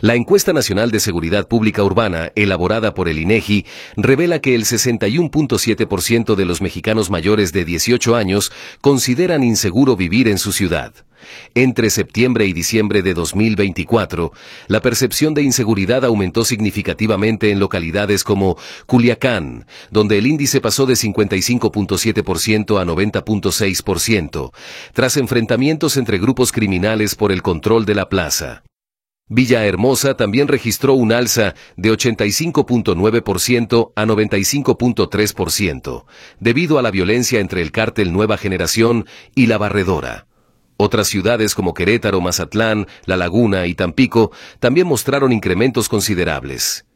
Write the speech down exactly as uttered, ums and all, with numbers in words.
La encuesta nacional de seguridad pública urbana, elaborada por el INEGI, revela que el sesenta y uno punto siete por ciento de los mexicanos mayores de dieciocho años consideran inseguro vivir en su ciudad. Entre septiembre y diciembre de dos mil veinticuatro, la percepción de inseguridad aumentó significativamente en localidades como Culiacán, donde el índice pasó de cincuenta y cinco punto siete por ciento a noventa punto seis por ciento, tras enfrentamientos entre grupos criminales por el control de la plaza. Villahermosa también registró un alza de ochenta y cinco punto nueve por ciento a noventa y cinco punto tres por ciento, debido a la violencia entre el cártel Nueva Generación y La Barredora. Otras ciudades como Querétaro, Mazatlán, La Laguna y Tampico también mostraron incrementos considerables.